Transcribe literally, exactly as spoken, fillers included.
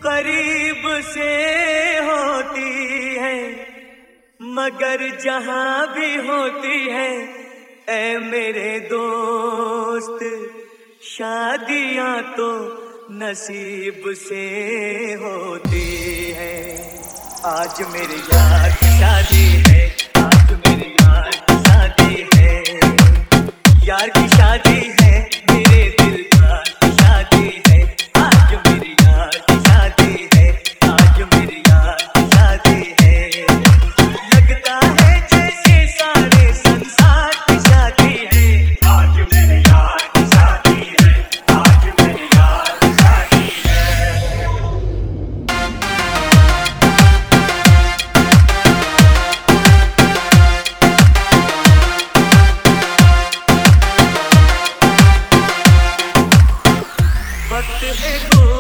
करीब से होती है मगर जहां भी होती है ऐ मेरे दोस्त, शादियां तो नसीब से होती है। आज मेरे यार की शादी है, आज मेरे यार की शादी है, यार की शादी है, मेरे दिलदार की शादी है। आज मेरे यार की शादी है, आज मेरे यार की शादी है। लगता है जैसे सारे संसार की शादी है। आज मेरे यार की शादी है, आज मेरे यार की शादी है। वक्त है